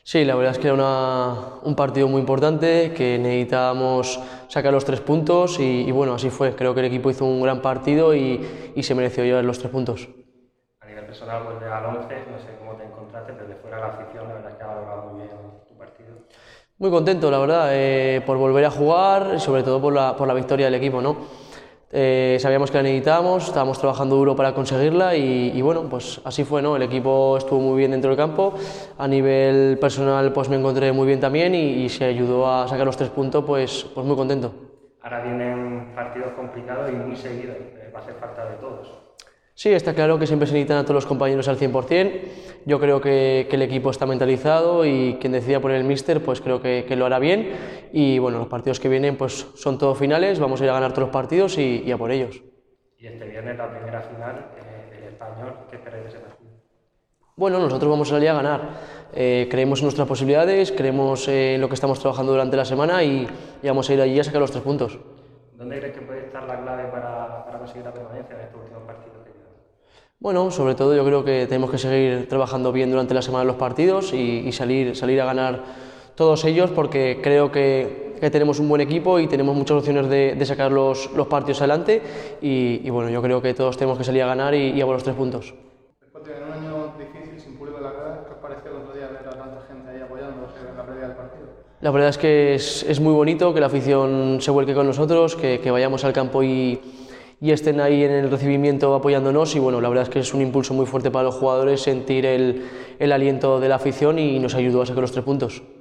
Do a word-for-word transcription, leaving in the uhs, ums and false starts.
Sí, la verdad es que era una- un partido muy importante, que necesitábamos sacar los tres puntos y, y bueno, así fue. Creo que el equipo hizo un gran partido y, y se mereció llevar los tres puntos. A nivel personal, vuelve al once, no sé cómo te encontraste, pero de fuera la afición, la verdad es que ha valorado muy bien tu partido. Muy contento, la verdad, eh, por volver a jugar y sobre todo por la, por la victoria del equipo, ¿no? Eh, sabíamos que la necesitábamos, estábamos trabajando duro para conseguirla y, y bueno, pues así fue, ¿no? El equipo estuvo muy bien dentro del campo, a nivel personal pues me encontré muy bien también y, y se ayudó a sacar los tres puntos, pues, pues muy contento. Ahora vienen partidos complicados y muy seguidos, eh, va a hacer falta de todos. Sí, está claro que siempre se necesitan a todos los compañeros al cien por cien. Yo creo que, que el equipo está mentalizado y quien decida poner el míster, pues creo que, que lo hará bien. Y bueno, los partidos que vienen pues son todos finales, vamos a ir a ganar todos los partidos y, y a por ellos. Y este viernes la primera final, eh, el Español, ¿qué esperáis de ese partido? Bueno, nosotros vamos a salir a ganar. Eh, creemos en nuestras posibilidades, creemos en lo que estamos trabajando durante la semana y, y vamos a ir allí a sacar los tres puntos. ¿Dónde crees que puede estar la clave para, para conseguir la permanencia en estos últimos partidos que quedan? Bueno, sobre todo yo creo que tenemos que seguir trabajando bien durante la semana en los partidos y, y salir, salir a ganar todos ellos porque creo que, que tenemos un buen equipo y tenemos muchas opciones de, de sacar los, los partidos adelante y, y bueno, yo creo que todos tenemos que salir a ganar y, y a por los tres puntos. Después de un año difícil, sin público en la grada, ¿qué os pareció el otro día ver a tanta gente ahí apoyándose en la previa del partido? La verdad es que es, es muy bonito que la afición se vuelque con nosotros, que, que vayamos al campo y, y estén ahí en el recibimiento apoyándonos y bueno, la verdad es que es un impulso muy fuerte para los jugadores sentir el, el aliento de la afición y nos ayudó a sacar los tres puntos.